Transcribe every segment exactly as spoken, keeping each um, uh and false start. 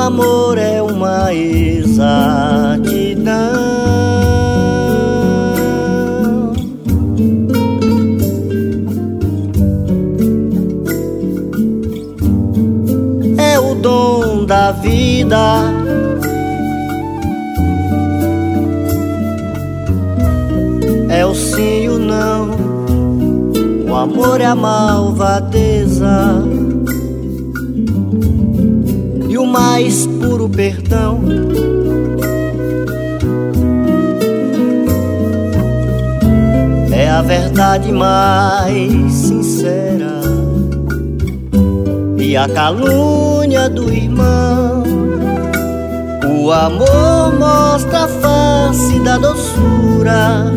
amor é uma exatidão. É o dom da vida, é o sim e o não. O amor é a malvadeza e o mais puro perdão. É a verdade mais sincera e a calúnia do irmão. O amor mostra a face da doçura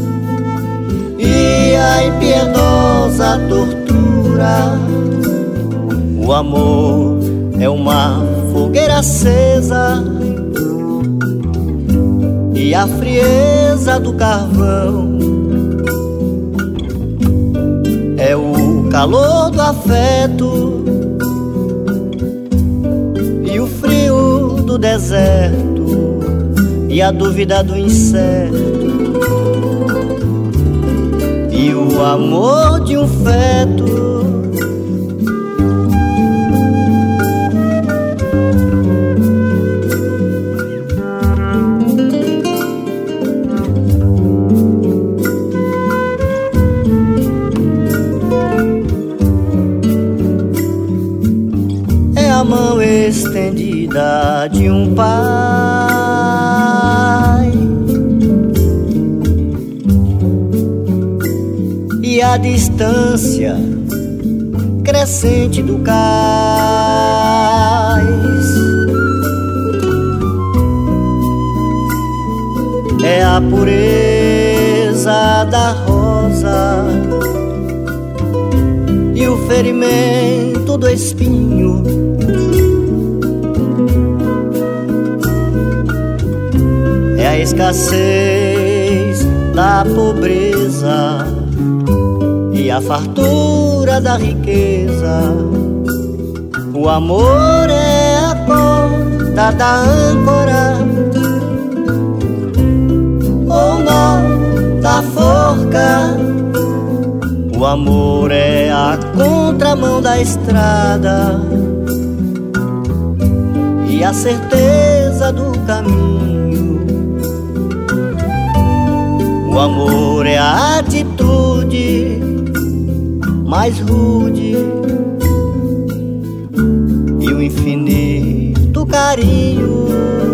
e a impiedosa tortura. O amor é uma fogueira acesa e a frieza do carvão. É o calor do afeto e o frio do deserto e a dúvida do incerto e o amor de um feto. É a mão estendida de um pai e a distância crescente do cais. É a pureza da rosa e o ferimento do espinho. É a escassez da pobreza e a fartura da riqueza. O amor é a corda da âncora, o nó da forca. O amor é a contramão da estrada e a certeza do caminho. O amor é a atitude mais rude e o infinito carinho.